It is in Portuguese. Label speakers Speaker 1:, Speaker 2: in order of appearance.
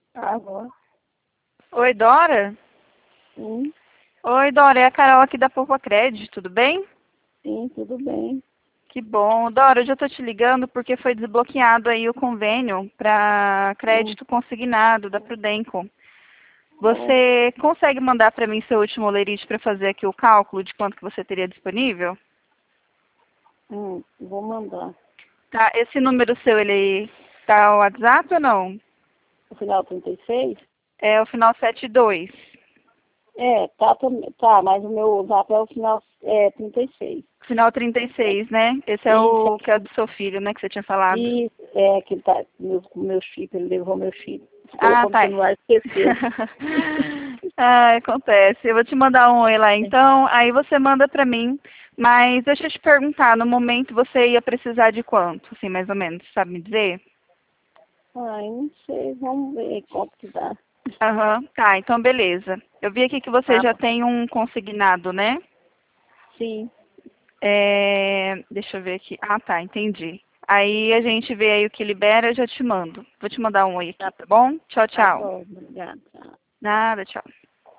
Speaker 1: Agora.
Speaker 2: Oi, Dora?
Speaker 1: Sim,
Speaker 2: Oi, Dora, é a Carol aqui da Poupa Crédito, tudo bem?
Speaker 1: sim, tudo bem.
Speaker 2: Que bom. Dora, eu já tô te ligando porque foi desbloqueado aí o convênio para
Speaker 1: Hum,
Speaker 2: crédito consignado da Prudenco.
Speaker 1: oh,
Speaker 2: Você consegue mandar para mim seu último lerite para fazer aqui o cálculo de quanto que você teria disponível?
Speaker 1: vou mandar.
Speaker 2: Tá, esse número seu, ele tá no WhatsApp ou não?
Speaker 1: O final 36?
Speaker 2: É o final 72.
Speaker 1: É, tá, tá, mas o meu zap é o final 36.
Speaker 2: Final 36, né? Esse é
Speaker 1: Isso,
Speaker 2: o que é do seu filho, né, que você tinha falado.
Speaker 1: isso, é que ele tá, meu chip, ele levou meu chip.
Speaker 2: Ah,
Speaker 1: Colocou no
Speaker 2: tá.
Speaker 1: celular e esqueceu.
Speaker 2: Ah, acontece. Eu vou te mandar um oi lá então, aí você manda pra mim. Mas deixa eu te perguntar, no momento você ia precisar de quanto, assim, mais ou menos, sabe me dizer?
Speaker 1: Ai, não sei, vamos ver quanto que dá.
Speaker 2: Aham, tá, então beleza. Eu vi aqui que você
Speaker 1: Tá,
Speaker 2: já tem um consignado, né?
Speaker 1: sim,
Speaker 2: Deixa eu ver aqui. Ah, tá, entendi. Aí a gente vê aí o que libera, eu já te mando. Vou te mandar um oi aqui,
Speaker 1: tá,
Speaker 2: tá bom? Tchau,
Speaker 1: tá
Speaker 2: tchau.
Speaker 1: bom, obrigada.
Speaker 2: Nada, tchau.